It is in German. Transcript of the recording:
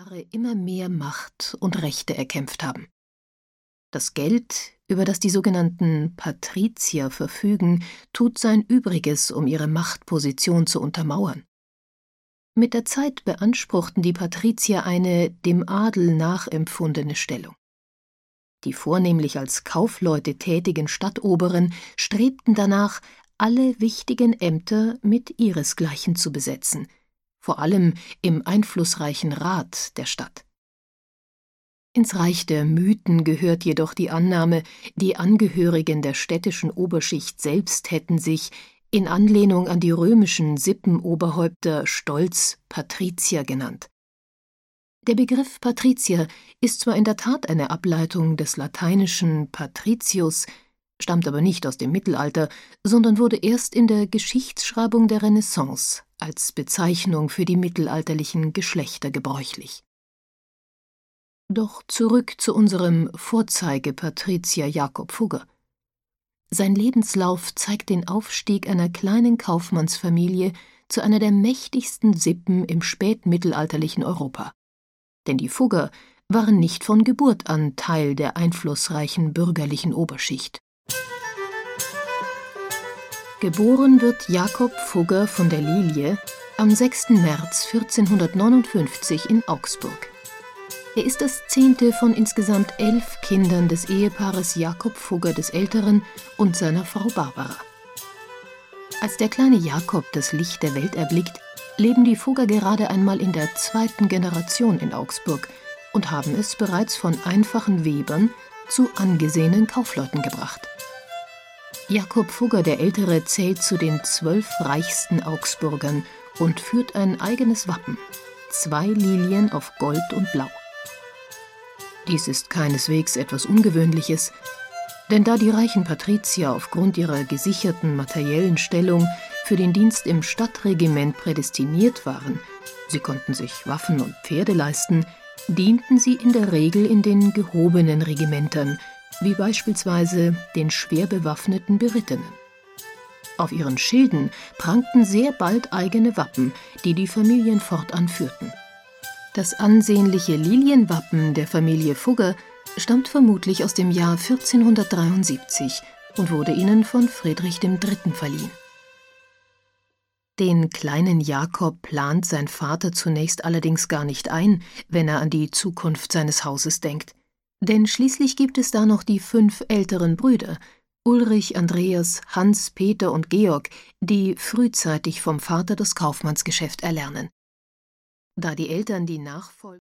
Jahre immer mehr Macht und Rechte erkämpft haben. Das Geld, über das die sogenannten Patrizier verfügen, tut sein Übriges, um ihre Machtposition zu untermauern. Mit der Zeit beanspruchten die Patrizier eine dem Adel nachempfundene Stellung. Die vornehmlich als Kaufleute tätigen Stadtoberen strebten danach, alle wichtigen Ämter mit ihresgleichen zu besetzen, vor allem im einflussreichen Rat der Stadt. Ins Reich der Mythen gehört jedoch die Annahme, die Angehörigen der städtischen Oberschicht selbst hätten sich, in Anlehnung an die römischen Sippenoberhäupter, stolz Patrizier genannt. Der Begriff Patrizier ist zwar in der Tat eine Ableitung des lateinischen patricius, stammt aber nicht aus dem Mittelalter, sondern wurde erst in der Geschichtsschreibung der Renaissance als Bezeichnung für die mittelalterlichen Geschlechter gebräuchlich. Doch zurück zu unserem Vorzeigepatrizier Jakob Fugger. Sein Lebenslauf zeigt den Aufstieg einer kleinen Kaufmannsfamilie zu einer der mächtigsten Sippen im spätmittelalterlichen Europa. Denn die Fugger waren nicht von Geburt an Teil der einflussreichen bürgerlichen Oberschicht. Geboren wird Jakob Fugger von der Lilie am 6. März 1459 in Augsburg. Er ist das 10. von insgesamt 11 Kindern des Ehepaares Jakob Fugger des Älteren und seiner Frau Barbara. Als der kleine Jakob das Licht der Welt erblickt, leben die Fugger gerade einmal in der 2. Generation in Augsburg und haben es bereits von einfachen Webern zu angesehenen Kaufleuten gebracht. Jakob Fugger der Ältere zählt zu den 12 reichsten Augsburgern und führt ein eigenes Wappen: 2 Lilien auf Gold und Blau. Dies ist keineswegs etwas Ungewöhnliches, denn da die reichen Patrizier aufgrund ihrer gesicherten materiellen Stellung für den Dienst im Stadtregiment prädestiniert waren, sie konnten sich Waffen und Pferde leisten, dienten sie in der Regel in den gehobenen Regimentern, wie beispielsweise den schwer bewaffneten Berittenen. Auf ihren Schilden prangten sehr bald eigene Wappen, die die Familien fortan führten. Das ansehnliche Lilienwappen der Familie Fugger stammt vermutlich aus dem Jahr 1473 und wurde ihnen von Friedrich III. Verliehen. Den kleinen Jakob plant sein Vater zunächst allerdings gar nicht ein, wenn er an die Zukunft seines Hauses denkt. Denn schließlich gibt es da noch die 5 älteren Brüder, Ulrich, Andreas, Hans, Peter und Georg, die frühzeitig vom Vater das Kaufmannsgeschäft erlernen. Da die Eltern die Nachfolge